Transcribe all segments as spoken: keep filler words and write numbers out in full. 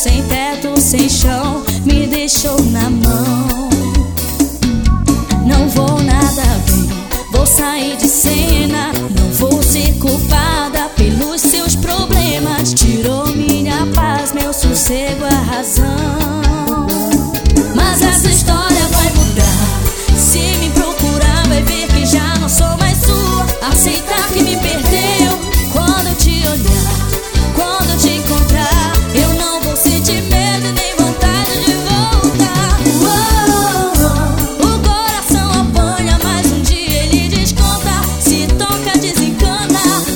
sem teto, sem chão, me deixou na mão. Não vou nada bem, vou sair de cena. Não vou ser culpada pelos seus problemas. Tirou minha paz, meu sossego, a razão. Mas essa história vai mudar. Se me procurar, vai ver que já não sou mais sua. Aceitar que me perdeu. Quando eu te olhar, quando eu te encontrar, eu não vou sentir medo nem vontade de voltar. Oh, o coração apanha, mas um dia ele desconta. Se toca, desencana.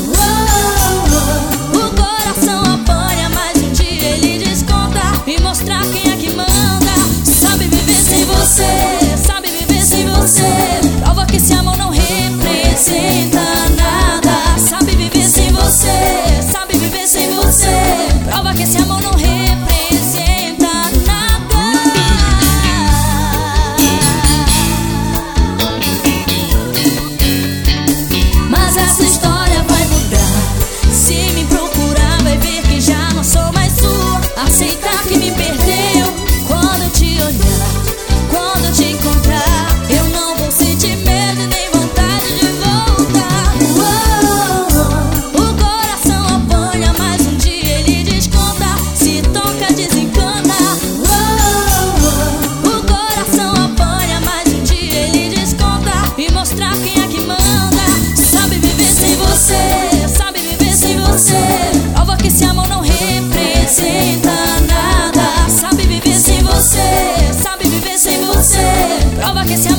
Oh, o coração apanha, mas um dia ele desconta. Me mostrar quem é que manda. Sabe viver sem você, sabe viver sem você. Prova que esse amor não representa nada. Sabe viver sem você, sabe viver sem você. Prova que esse amor não representa nada. Mas essa história vai mudar. Se me procurar, vai ver que já não sou mais sua. Aceitar que me perdeu. Quando eu te olhar, quando eu te encontrar, eu não vou sentir medo nem vontade de voltar. Oh, o coração apanha, mas um dia ele desconta. Se toca, desencana. Oh, o coração apanha, mas um dia ele desconta. Me mostrar quem é que manda. Sabe viver sem você, sabe viver sem você. Prova que esse amor não representa nada. Sabe viver sem você, sabe viver sem você. Prova que esse amor